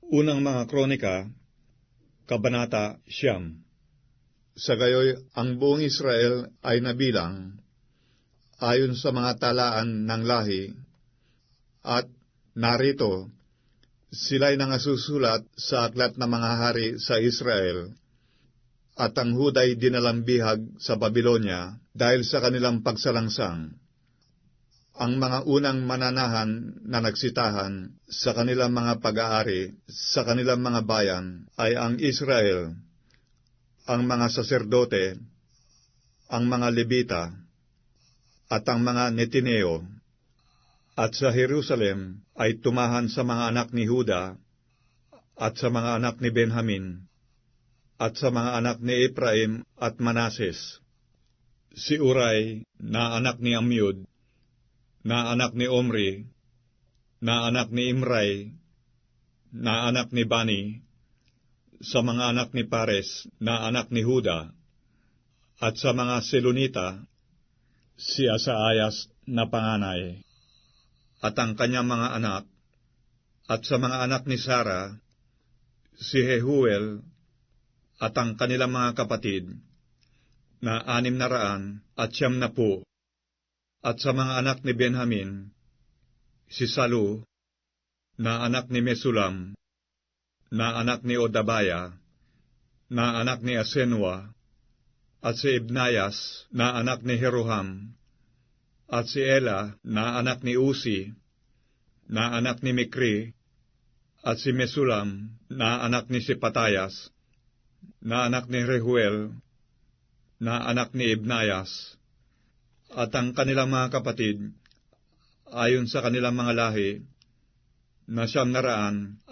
Unang mga Kronika, Kabanata 9. Sa gayoy, ang buong Israel ay nabilang ayon sa mga talaan ng lahi, at narito, sila'y nangasusulat sa aklat ng mga hari sa Israel, at ang Huda'y dinalambihag sa Babilonya dahil sa kanilang pagsalangsang. Ang mga unang mananahan na nagsitahan sa kanilang mga pag-aari sa kanilang mga bayan ay ang Israel, ang mga saserdote, ang mga Levita, at ang mga Netineo. At sa Jerusalem ay tumahan sa mga anak ni Huda, at sa mga anak ni Benjamin, at sa mga anak ni Ephraim at Manases. Si Uray, na anak ni Amyud, na anak ni Omri, na anak ni Imray, na anak ni Bani, sa mga anak ni Pares, na anak ni Huda, at sa mga Selonita, si Asaayas na panganay, at ang kanyang mga anak, at sa mga anak ni Sara, si Jehuel, at ang kanilang mga kapatid, na 690, at sa mga anak ni Benjamin, si Salu, na anak ni Mesulam, na anak ni Odabaya, na anak ni Asenwa, at si Ibnayas, na anak ni Jeroham, at si Ela, na anak ni Uzi, na anak ni Mikri, at si Mesulam, na anak ni Sipatayas, na anak ni Rehuel, na anak ni Ibnayas, at ang kanilang mga kapatid, ayon sa kanilang mga lahi, na 956.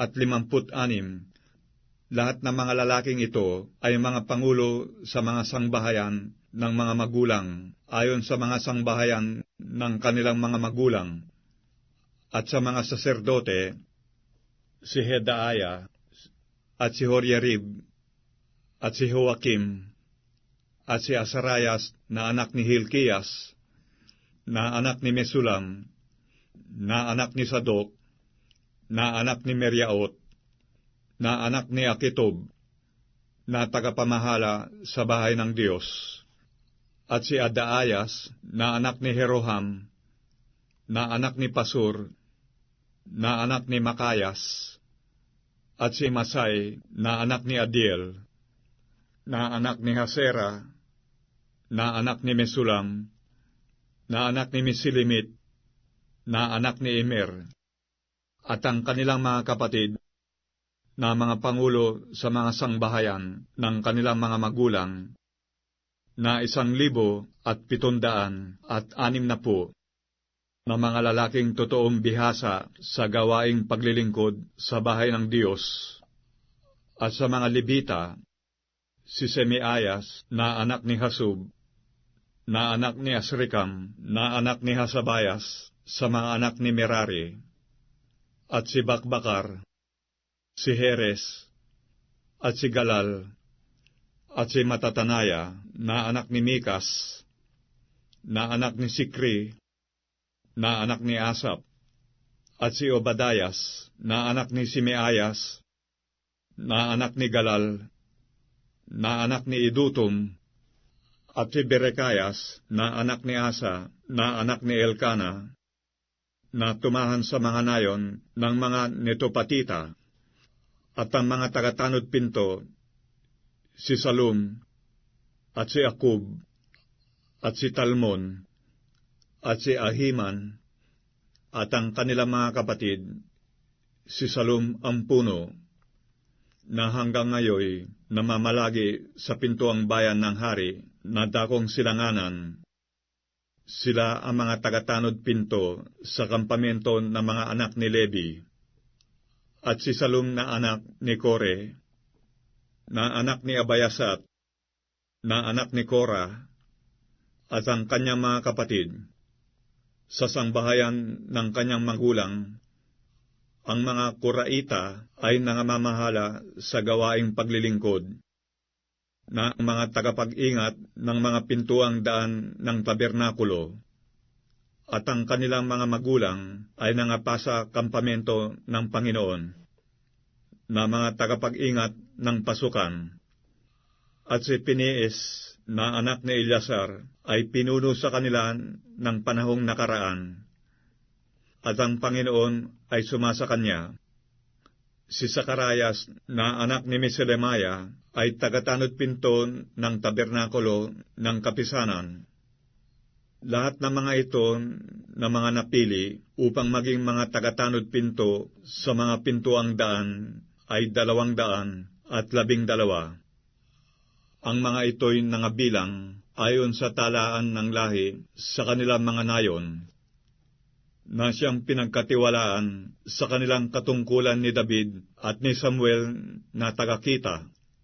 Lahat ng mga lalaking ito ay mga pangulo sa mga sangbahayan ng mga magulang, ayon sa mga sangbahayan ng kanilang mga magulang. At sa mga saserdote, si Hedaaya, at si Horyarib, at si Joakim, at si Asarayas, na anak ni Hilkias, na anak ni Mesulam, na anak ni Sadok, na anak ni Meriaot, na anak ni Akitob, na tagapamahala sa bahay ng Diyos, at si Adaayas, na anak ni Jeroham, na anak ni Pasur, na anak ni Makayas, at si Masay, na anak ni Adiel, na anak ni Hasera, na anak ni Mesulam, na anak ni Mesilimit, na anak ni Immer, at ang kanilang mga kapatid, na mga pangulo sa mga sangbahayan ng kanilang mga magulang, na 1,760, na mga lalaking totoong bihasa sa gawaing paglilingkod sa bahay ng Diyos. At sa mga Levita, si Semeayas, na anak ni Hasub, na anak ni Asrikam, na anak ni Hasabayas, sa mga anak ni Merari, at si Bakbakar, si Heres, at si Galal, at si Matatanaya, na anak ni Mikas, na anak ni Sikri, na anak ni Asap, at si Obadayas, na anak ni Simeayas, na anak ni Galal, na anak ni Idutum, at si Berekayas, na anak ni Asa, na anak ni Elkana, na tumahan sa mga nayon ng mga Netopatita, at ang mga tagatanod pinto, si Salum, at si Akub, at si Talmon, at si Ahiman, at ang kanilang mga kapatid, si Salum ang puno, na hanggang ngayon namamalagi sa pintuang bayan ng hari na dakong silanganan. Sila ang mga tagatanod pinto sa kampamento ng mga anak ni Levi. At si Salum na anak ni Kore, na anak ni Abayasat, na anak ni Kora, at ang kanyang mga kapatid, sa sangbahayan ng kanyang magulang, ang mga Koraita ay nangamamahala sa gawaing paglilingkod, na mga tagapag-ingat ng mga pintuang daan ng tabernakulo, at ang kanilang mga magulang ay nangapasa kampamento ng Panginoon. na mga tagapag-ingat ng pasukan. At si Pinees na anak ni Eleazar ay pinuno sa kanila ng panahong nakaraan. At ang Panginoon ay sumasa kanya. Si Zacarias na anak ni Meselemaya ay tagatanod pinto ng tabernakulo ng kapisanan. Lahat ng mga ito na mga napili upang maging mga tagatanod pinto sa mga pintuang daan ay 212. Ang mga ito'y nangabilang ayon sa talaan ng lahi sa kanilang mga nayon, na siyang pinagkatiwalaan sa kanilang katungkulan ni David at ni Samuel na tagakita.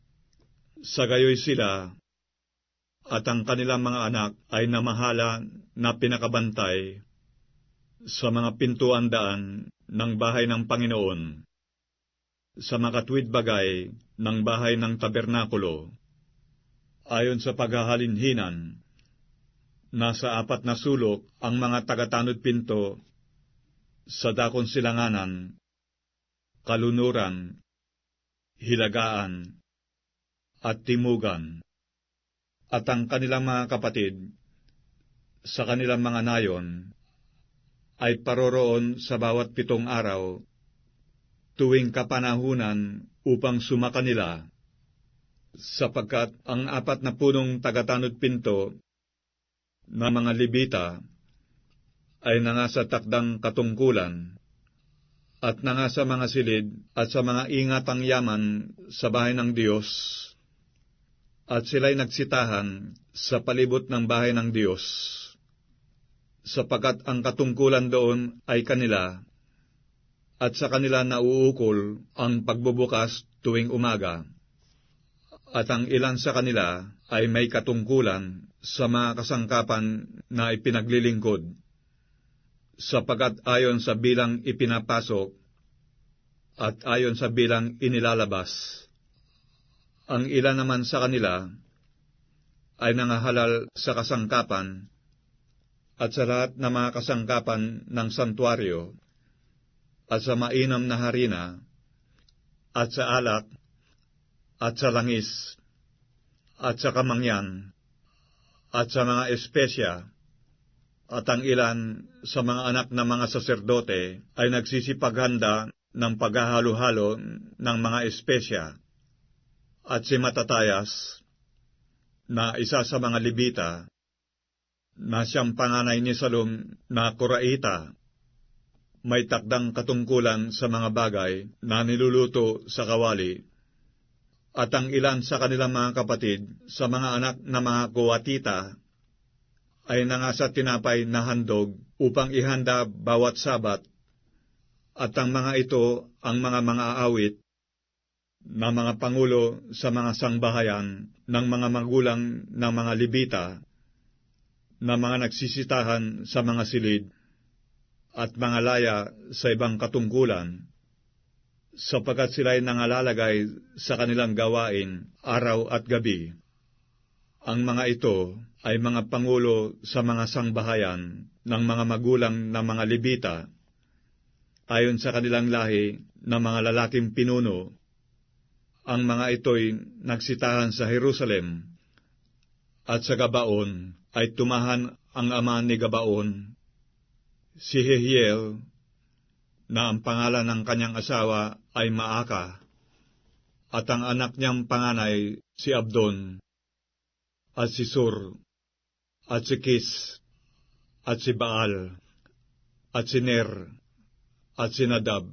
Sa gayoy sila at ang kanilang mga anak ay namahala na pinakabantay sa mga pintuan daan ng bahay ng Panginoon, sa makatwid bagay ng bahay ng tabernakulo. Ayon sa paghahalinhinan, nasa 4 na sulok ang mga tagatanod pinto sa dakong silanganan, kalunuran, hilagaan, at timugan. At ang kanilang mga kapatid sa kanilang mga nayon ay paroroon sa bawat 7 araw tuwing kapanahunan upang sumaka nila, sapagkat ang 4 na punong tagatanod pinto na mga Levita ay nangasa takdang katungkulan at nangasa mga silid at sa mga ingatang yaman sa bahay ng Diyos, at sila'y nagsitahan sa palibot ng bahay ng Diyos, sapagkat ang katungkulan doon ay kanila, at sa kanila nauukol ang pagbubukas tuwing umaga. At ang ilan sa kanila ay may katungkulan sa mga kasangkapan na ipinaglilingkod, sapagkat ayon sa bilang ipinapasok at ayon sa bilang inilalabas. Ang ilan naman sa kanila ay nangahalal sa kasangkapan at sa lahat ng mga kasangkapan ng santuaryo at sa mainam na harina at sa alak at sa langis at sa kamangyan at sa mga espesya, at ang ilan sa mga anak ng mga saserdote ay nagsisipaghanda ng paghahalo-halo ng mga espesya. At si Matatayas, na isa sa mga Levita, na siyang panganay ni Salum na Koraita, may takdang katungkulan sa mga bagay na niluluto sa kawali. At ang ilan sa kanilang mga kapatid sa mga anak na mga Koatita ay nangasa tinapay na handog upang ihanda bawat Sabat, at ang mga ito ang mga aawit na mga pangulo sa mga sangbahayan ng mga magulang ng mga Levita, na mga nagsisitahan sa mga silid at mga laya sa ibang katungkulan, sapagkat sila'y nangalalagay sa kanilang gawain araw at gabi. Ang mga ito ay mga pangulo sa mga sangbahayan ng mga magulang ng mga Levita, ayon sa kanilang lahi ng mga lalaking pinuno. Ang mga ito'y nagsitahan sa Jerusalem, at sa Gabaon ay tumahan ang ama ni Gabaon, si Jehiel, na ang pangalan ng kanyang asawa ay Maaka, at ang anak niyang panganay si Abdon, at si Sur, at si Kis, at si Baal, at si Ner, at si Nadab,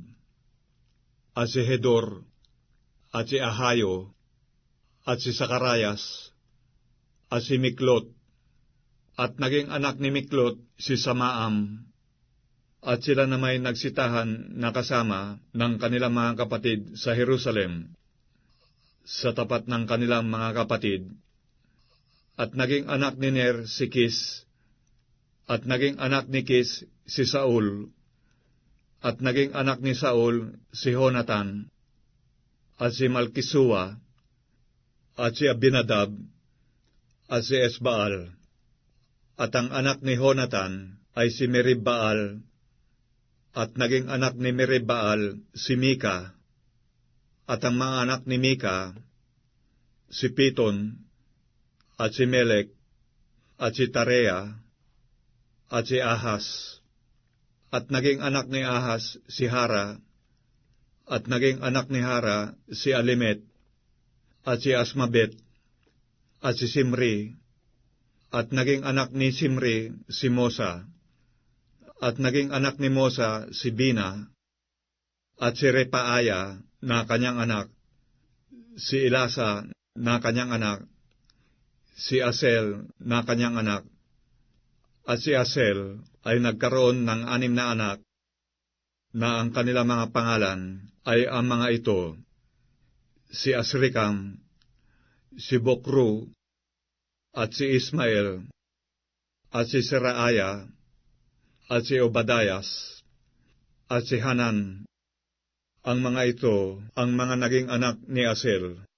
at si Hedor, at si Ahayo, at si Zacarias, at si Miklot, at naging anak ni Miklot si Samaam, at sila na may nagsitahan na kasama ng kanilang mga kapatid sa Jerusalem, sa tapat ng kanilang mga kapatid. At naging anak ni Ner si Kis, at naging anak ni Kis si Saul, at naging anak ni Saul si Jonathan, at si Malkisua, at si Abinadab, at si Esbaal. At ang anak ni Jonathan ay si Meribbaal, at naging anak ni Meribbaal si Mika, At ang mga anak ni Mika, si Piton, at si Melek, at si Tarea, at si Ahas. At naging anak ni Ahas si Hara, at naging anak ni Hara si Alimet, at si Asmabet, at si Simri, at naging anak ni Simri si Mosa, at naging anak ni Mosa si Bina, at si Repaaya na kanyang anak, si Elasa na kanyang anak, si Asel na kanyang anak, at si Asel ay nagkaroon ng 6 na anak, na ang kanilang mga pangalan ay ang mga ito, si Asrikam, si Bokru, at si Ismael, at si Seraaya, at si Obadayas, at si Hanan. Ang mga ito ang mga naging anak ni Asel.